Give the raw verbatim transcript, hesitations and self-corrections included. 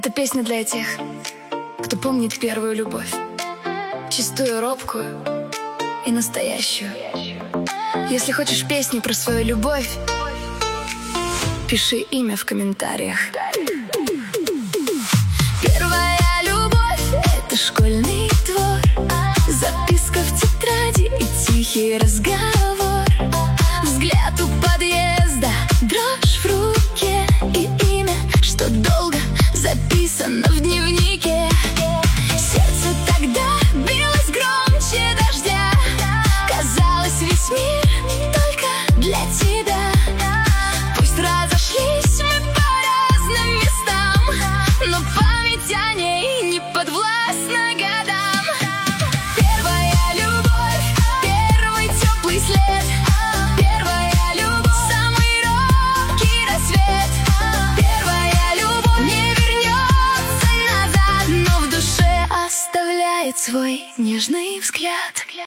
Это песня для тех, кто помнит первую любовь, чистую, робкую и настоящую. Если хочешь песни про свою любовь, пиши имя в комментариях. Первая любовь — это школьный двор, записка в тетради и тихий разговор, взгляд у подъезда, дрожь в руке и имя, что долго записано в дневнике. Сердце тогда билось громче дождя, казалось, весь мир только для тебя. Пусть разошлись мы по разным местам, но память о ней не подвластна годам. Первая любовь, первый теплый след, первая любовь, самый робкий рассвет. Первая любовь не вернется назад, но в душе оставляет свой нежный взгляд.